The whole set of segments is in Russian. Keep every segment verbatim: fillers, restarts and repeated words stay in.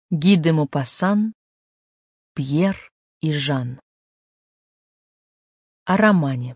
Ги де Мопассан, Пьер и Жан. О романе.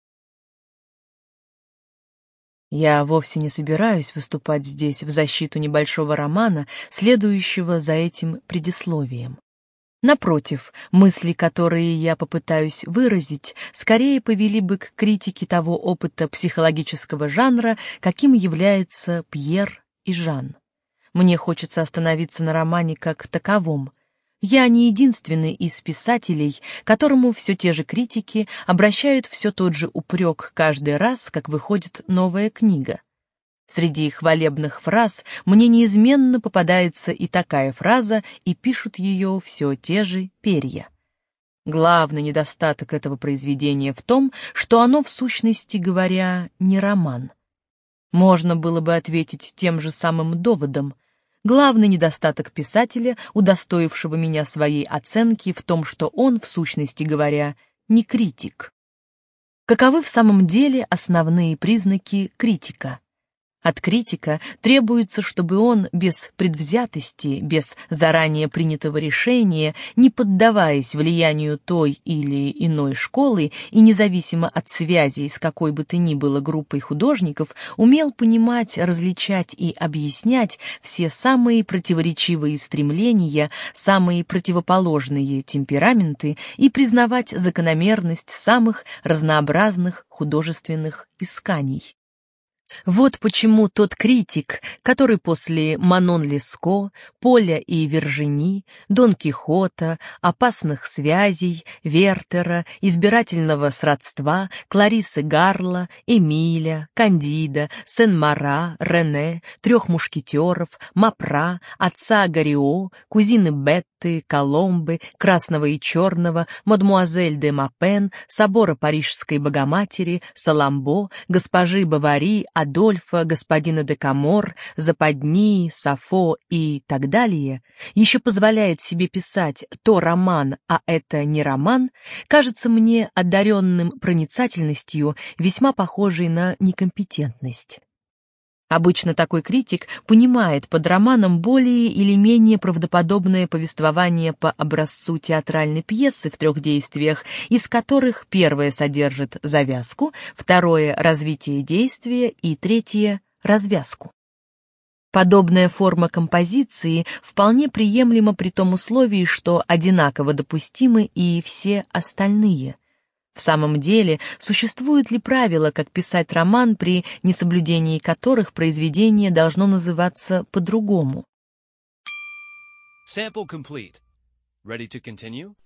Я вовсе не собираюсь выступать здесь в защиту небольшого романа, следующего за этим предисловием. Напротив, мысли, которые я попытаюсь выразить, скорее повели бы к критике того опыта психологического жанра, каким является Пьер и Жан. Мне хочется остановиться на романе как таковом. Я не единственный из писателей, которому все те же критики обращают все тот же упрек каждый раз, как выходит новая книга. Среди хвалебных фраз мне неизменно попадается и такая фраза, и пишут ее все те же перья. Главный недостаток этого произведения в том, что оно, в сущности говоря, не роман. Можно было бы ответить тем же самым доводом. Главный недостаток писателя, удостоившего меня своей оценки, в том, что он, в сущности говоря, не критик. Каковы в самом деле основные признаки критика? От критика требуется, чтобы он без предвзятости, без заранее принятого решения, не поддаваясь влиянию той или иной школы и независимо от связей с какой бы то ни было группой художников, умел понимать, различать и объяснять все самые противоречивые стремления, самые противоположные темпераменты и признавать закономерность самых разнообразных художественных исканий. Вот почему тот критик, который после Манон Леско, Поля и Вержини, Дон Кихота, Опасных связей, Вертера, Избирательного сродства, Клариссы Гарла, Эмиля, Кандида, Сен-Мара, Рене, Трех мушкетеров, Мапра, Отца Горио, Кузины Бетты, Коломбы, Красного и Черного, Мадмуазель де Мапен, Собора Парижской Богоматери, Саламбо, Госпожи Бавари, Адольфа, господина де Камор, Западни, Сафо и так далее, еще позволяет себе писать то роман, а это не роман, кажется мне одаренным проницательностью, весьма похожей на некомпетентность. Обычно такой критик понимает под романом более или менее правдоподобное повествование по образцу театральной пьесы в трех действиях, из которых первое содержит завязку, второе — развитие действия и третье — развязку. Подобная форма композиции вполне приемлема при том условии, что одинаково допустимы и все остальные. В самом деле, существуют ли правила, как писать роман, при несоблюдении которых произведение должно называться по-другому? Sample complete. Ready to continue?